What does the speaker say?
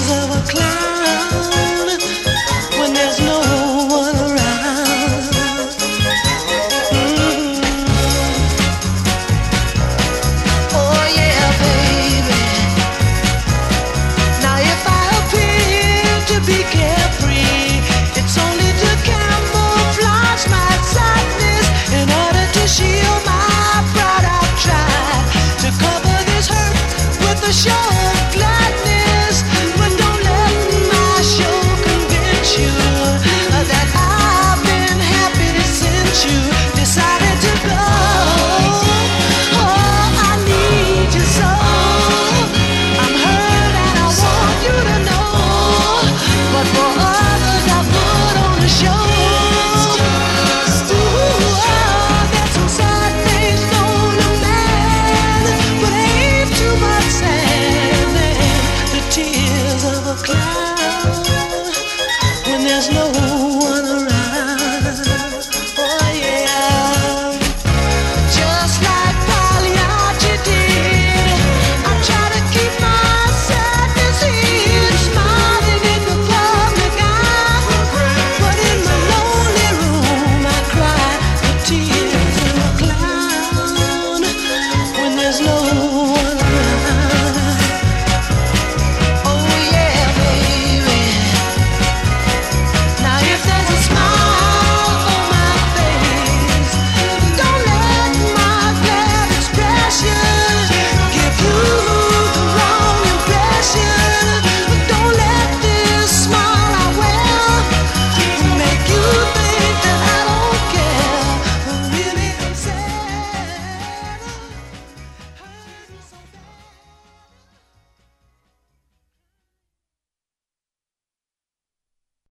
tears of a clown when there's no one around. Oh yeah, baby. Now if I appear to be carefree, it's only to camouflage my sadness. In order to shield my pride, I've tried to cover this hurt with a show of gladness. But don't let my show convince you that I've been happy since you decided to go. Oh, I need you so. I'm hurt and I want you to know. But for others I put on a show. Ooh, there's some sad things known to man, but ain't too much sadness. The tears of a clown when there's no